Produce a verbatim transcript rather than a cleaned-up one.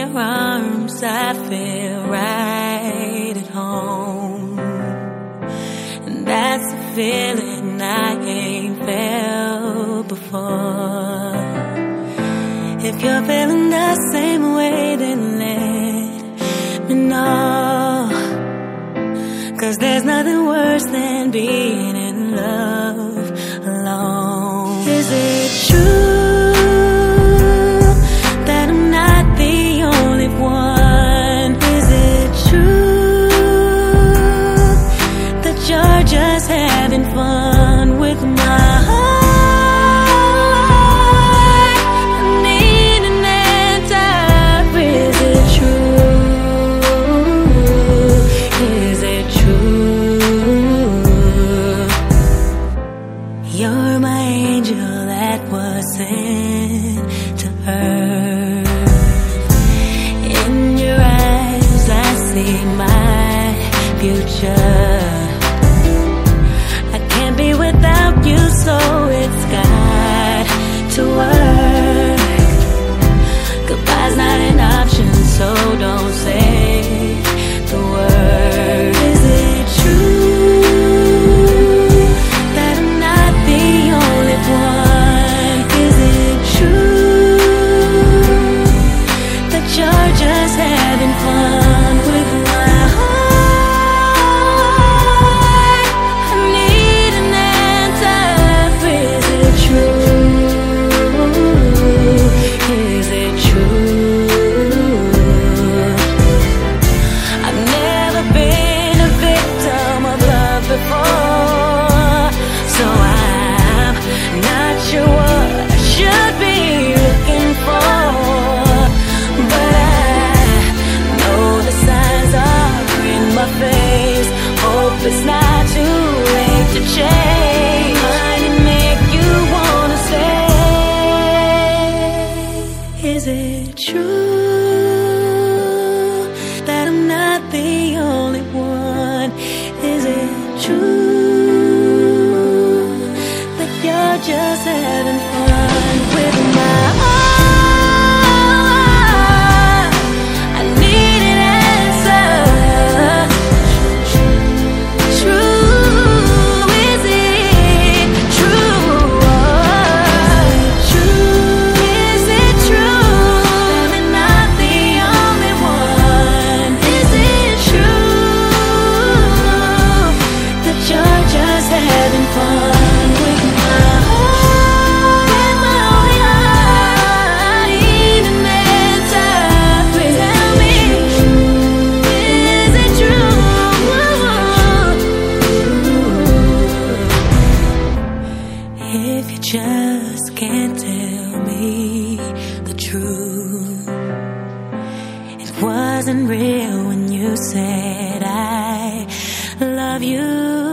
your arms, I feel right at home. And that's a feeling I ain't felt before. If you're feeling the same way, then let me know. 'Cause there's nothing worse than being in love alone. Is it true that I'm not the only one? Is it true that you're just having fun with my heart? I need an answer. Is it true? Is it true? You're my angel that was sent to earth. In your eyes I see my future. I can't be without you, so it's got to work. Goodbye's not an option, so don't say the word. Is it true that I'm not the only one? Is it true that you're just having fun with my heart? I need an answer. Is it true? Is it true? I've never been a victim of love before, so I'm not sure what I should be looking for. But I know the signs are in my face. Hope it's not too late to change. Might it make you wanna stay? Is it true that I'm not the only one? Is it true that you're just having fun with my heart? I need an answer. True, is it true? True, is it true that I'm not the only one? Is it true that you're just having fun with my heart? With my heart, I need an answer. Please tell me, is it true? If you just can't tell me the truth, it wasn't real when you said I love you.